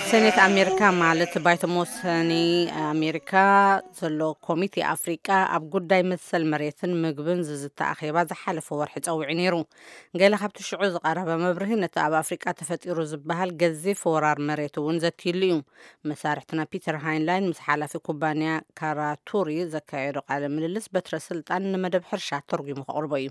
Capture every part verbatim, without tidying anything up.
سنة أمريكا مالت بايت موسني أمريكا زلو كوميتي أفريقيا أب قداي مثل مريتن مقبن ززتا أخيبا زحالف ورحت أو عينيرو قال خبت الشعوز قرابة مبرهنة أب أفريقيا تفتيرو زبها القزيف ورار مريتو ونزت اليوم مسارحتنا بيتر هاينلاين مسحالة في كوبانيا كاراتوري زكايرو قال من اللسبة رسلت أن مدب حرشة ترقي مقربي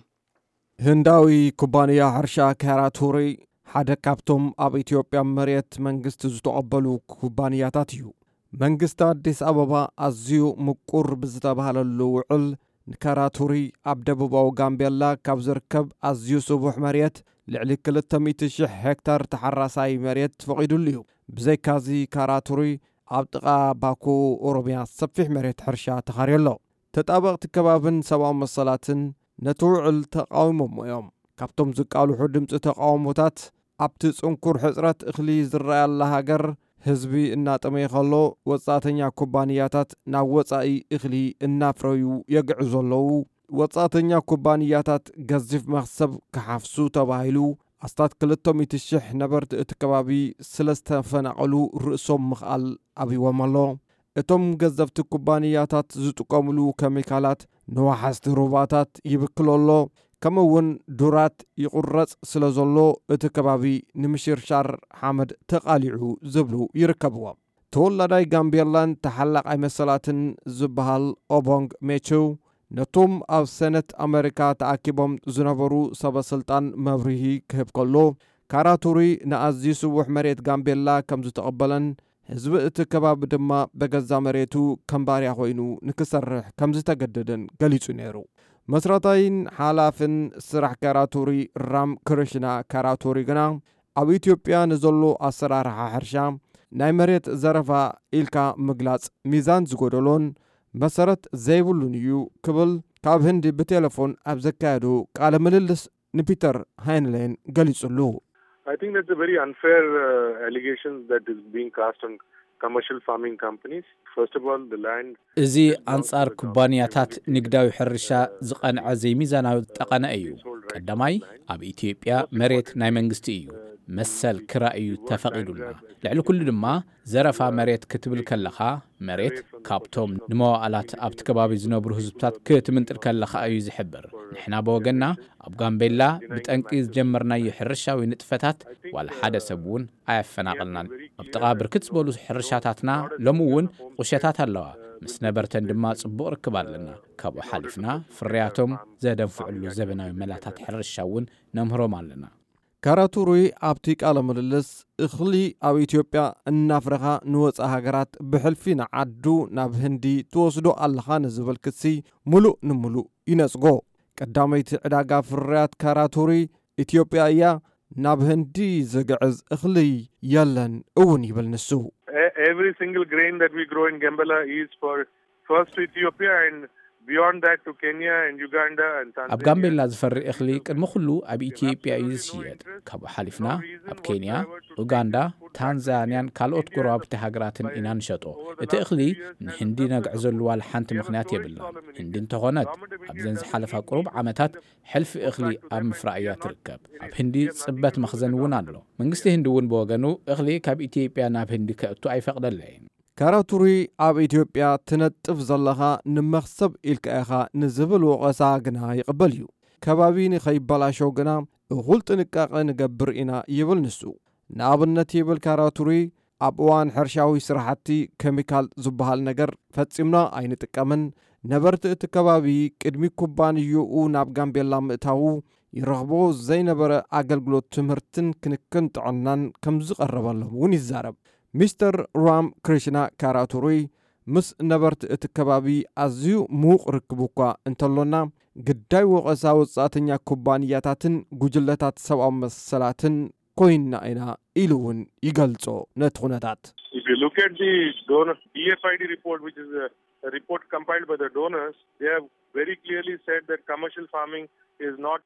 هنداوي كوبانيا حرشة كاراتوري ሓደ ካብቶም ኣብ ኢትዮጵያ መሬት መንግስቲ ዝተቀበሉ ኩባንያታት እዩ መንግስቲ አዲስ አበባ ኣዝዩ ምቁር ብዝተባሃለሉ ውዕል ንካራቱሪ ኣብ ደቡባዊ ጋምቤላ ካብ ዝርከብ ኣዝዩ ስቡሕ መሬት ልዕሊ ክልተ ሚእቲ ሽሕ ሄክታር ተሓራሳይ መሬት ፈቂዱሉ እዩ ብዘይካዚ ካራቱሪ ኣብ ጥቃ ባኮ ኦሮሚያ ሰፊሕ መሬት ሕርሻ ተኻርየሎ ተጣበቅቲ ከባብን ሰብኣዊ መሰላትን ነቲ ውዕል ተቃዊሞም እዮም ካብቶም ዝቃልሑ ድምፂ ተቃውሞታት ኣብቲ ጽንኩር ሕጽረት እኽሊ ዝረኣያላ ሃገር ህዝቢ እናጠመይኸሎ ወጻተኛ ኩባንያታት ናብ ወጻኢ እኽሊ እናፍረዩ የግዕዙ ዘለዉ ወጻተኛ ኩባንያታት ገዚፍ መኽሰብ ክሓፍሱ ተባሂሉ ኣስታት ክልተ ሚእቲ ሽሕ ነበርቲ እቲ ከባቢ ስለዝተፈናቀሉ ርእሶም ምኽኣል ኣብይዎም ኣሎ እቶም ገዘፍቲ ኩባንያታት ዝጥቀምሉ ኬሚካላት ንዋሓስቲ ሩባታት ይብክለሎ كمون دورات يقرص سلازولو اتكبابي نمشيرشار حامد تقاليعو زبلو يركبوا تولداي غامبيلان تحلق اي مسلاتن زبهال اوبونغ ميچو نتوم او سنت امريكا تاكيبوم زنبرو سبا سلطان مبرهي كهبكلو كاراتوري نازي سوح مريت غامبيلا كمزو تقبلن حزب اتكباب دما بغزا مريتو كمباريا خوينو نكسرح كمزو تقددن غليصو نيرو مسراتين حالافن سرح كاراتوري رام كرشنا كاراتوري غنا او إثيوبيا نزلو اسرار حرشا ناي مريت زرفا إلكا مغلاص ميزان زغودلون مسرت زيبلون يو كبل كاب هندي بتليفون ابزكادو قال مللس نبيتر هاينلاين غليصلو I think that's a very unfair uh, allegation that is being cast on commercial farming companies. First of all, the land እዚ አንጻር ኩባንያታት ንግዳዊ ሕርሻ ዝቀንዐ ዘይሚዛናዊ ጠቀነ እዩ ቀዳማይ ኣብ ኢትዮጵያ መሬት ናይ መንግስቲ እዩ መሰል ክራእዩ ተፈቂዱልና ልዕሊ ኩሉ ድማ ዘረፋ መሬት ክትብል ከለኻ መሬት ካብቶም ንመዋዕላት ኣብቲ ከባቢ ዝነብሩ ህዝብታት ክትምንጥር ከለኻ እዩ ዝሕብር ንሕና በወገና ኣብ ጋምቤላ ብጠንቂ ዝጀመርናዮ ሕርሻዊ ንጥፈታት ዋላ ሓደ ሰብ እውን ኣየፈናቅልናን ኣብ ጥቃ ብርክት ዝበሉ ሕርሻታትና ሎሚ እውን ቁሸታት ኣለዋ ምስ ነበርተን ድማ ጽቡቕ ርክብ ኣለና ካብኡ ሓሊፍና ፍርያቶም ዘደንፍዕሉ ዘበናዊ መላታት ሕርሻ እውን ነምህሮም ኣለና كاراتوري ኣብቲ ቃለ ምልልስ እኽሊ ኣብ ኢትዮጵያ እናፍረኻ ንወፃ ሃገራት ብሕልፊን ዓዱ ናብ ህንዲ ትወስዶ ኣለኻ ንዝብል ክሲ ሙሉእ ንሙሉእ ይነጽጎ ቀዳመይቲ ዕዳጋ ፍርያት ካራቱሪ ኢትዮጵያ እያ ናብ ህንዲ ዝግዕዝ እኽሊ የለን እውን ይብል ንሱ Every single grain that we grow in Gambela is for first to Ethiopia and beyond that to Kenya and Uganda and Tanzania. ኣብ ጋምቤላ ዝፈሪ እኽሊ ቅድሚ ኩሉ ኣብ ኢትዮጵያ እዩ ዝሽየጥ ካብኡ ሓሊፍና ኣብ ኬንያ ኡጋንዳ ታንዛንያን ካልኦት ጎረባብቲ ሃገራትን ኢና ንሸጦ እቲ እኽሊ ንህንዲ ነግዕዘሉ ዋላ ሓንቲ ምኽንያት የብልና ህንዲ እንተኾነት ኣብዘን ዝሓለፋ ቁሩብ ዓመታት ሕልፊ እኽሊ ኣብ ምፍራእ እያ ትርከብ ኣብ ህንዲ ጽበት መኽዘን እውን ኣሎ መንግስቲ ህንዲ እውን በወገኑ እኽሊ ካብ ኢትዮጵያ ናብ ህንዲ ከእቱ ኣይፈቅደለይን ካራቱሪ ኣብ ኢትዮጵያ ትነጥፍ ዘለኻ ንመኽሰብ ኢልካ ኢኻ ንዝብል ወቐሳ ግና ይቕበል እዩ ከባቢ ንኸይበላሸው ግና እኹል ጥንቃቐ ንገብር ኢና ይብል ንሱ ንኣብነት ይብል ካራቱሪ ኣብ እዋን ሕርሻዊ ስራሕቲ ኬሚካል ዝበሃል ነገር ፈጺምና ኣይንጥቀምን ነበርቲ እቲ ከባቢ ቅድሚ ኩባንይኡ ናብ ጋምቤላ ምእታው ይረኽቦ ዘይነበረ ኣገልግሎት ትምህርትን ክንክን ጥዕናን ከም ዝቐረበሎም እውን ይዛረብ ሚስተር ራም ክሪሽና ካራቱሪ ምስ ነበርቲ እቲ ከባቢ ኣዝዩ ሙቕ ርክቡኳ እንተሎና ግዳይ ወቐሳ ወጻተኛ ኩባንያታትን ጉጅለታት ሰብኣዊ መሰላትን ኮይና ኢና ኢሉ እውን ይገልጾ ነቲ ኩነታት If you look at the donor D F I D report, which is a, a report compiled by the donors, they have very clearly said that commercial farming is not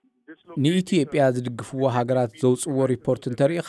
ንኢትዮጵያ ዝድግፍዎ ሃገራት ዘውጽዎ ሪፖርት እንተሪኢኻ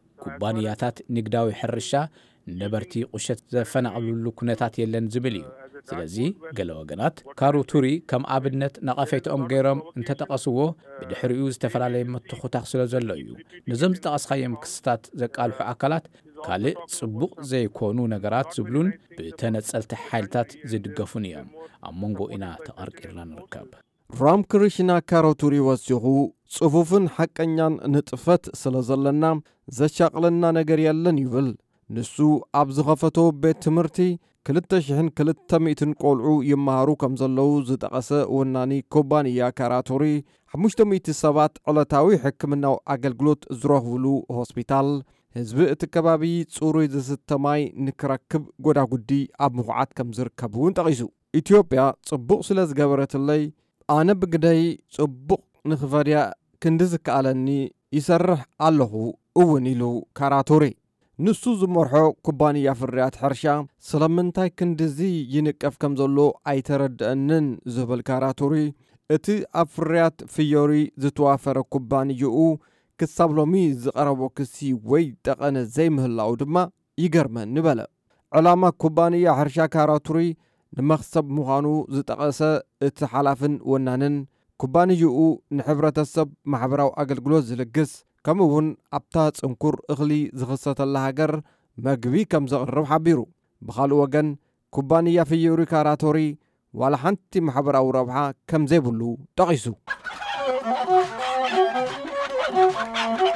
ኩባንያታት ንግዳዊ ሕርሻ ነበርቲ ቁሸት ዘፈናቅሉሉ ኩነታት የለን ዝብል እዩ ስለዚ ገለ ወገናት ካራቱሪ ከም ኣብነት ነቐፈይቶም ገይሮም እንተጠቀስዎ ብድሕሪኡ ዝተፈላለዩ መትኹታት ስለ ዘሎ እዩ ነዞም ዝጠቀስኻዮም ክስታት ዘቃልሑ ኣካላት ካልእ ጽቡቕ ዘይኮኑ ነገራት ዝብሉን ብተነጸልቲ ሓይልታት ዝድገፉን እዮም ኣብ መንጎ ኢና ተቐርቂርና ንርከብ ራም ክሪሽና ካሮቱሪ ወሲኹ ጽፉፍን ሓቀኛን ንጥፈት ስለ ዘለና ዘሻቕለና ነገር የለን ይብል ንሱ ኣብ ዝኸፈቶ ቤት ትምህርቲ ክልተ ሽሕን ክልተ ሚእትን ቆልዑ ይመሃሩ ከም ዘለዉ ዝጠቐሰ ወናኒ ኩባንያ ካራቱሪ ሓሙሽተ ሚእቲ ሰባት ዕለታዊ ሕክምናዊ ኣገልግሎት ዝረኽብሉ ሆስፒታል ህዝቢ እቲ ከባቢ ጽሩይ ዝስተማይ ንክረክብ ጎዳጉዲ ኣብ ምኹዓት ከም ዝርከብ እውን ጠቒሱ ኢትዮጵያ ጽቡቕ ስለ ዝገበረትለይ ኣነ ብግደይ ጽቡቕ ንኽፈድያ ክንዲ ዝከኣለኒ ይሰርሕ ኣለኹ እውን ኢሉ ካራቱሪ ንሱ ዝመርሖ ኩባንያ ፍርያት ሕርሻ ስለምንታይ ክንዲዚ ይንቀፍ ከም ዘሎ ኣይተረድአንን ዝብል ካራቱሪ እቲ ኣብ ፍርያት ፍዮሪ ዝተዋፈረ ኩባንያኡ ክሳብ ሎሚ ዝቐረቦ ክሲ ወይ ጠቐነ ዘይምህላው ድማ ይገርመን ንበለ ዕላማ ኩባንያ ሕርሻ ካራቱሪ ንመኽሰብ ምዃኑ ዝጠቐሰ እቲ ሓላፍን ወናንን ኩባንያኡ ንሕብረተሰብ ማሕበራዊ ኣገልግሎት ዝልግስ ከምኡውን ኣብታ ጽንኩር እኽሊ ዝኽሰተላ ሃገር መግቢ ከም ዘቕርብ ሓቢሩ ብኻልእ ወገን ኩባንያ ፍዮሪ ካራቱሪ ዋላ ሓንቲ ማሕበራዊ ረብሓ ከም ዘይብሉ ጠቒሱ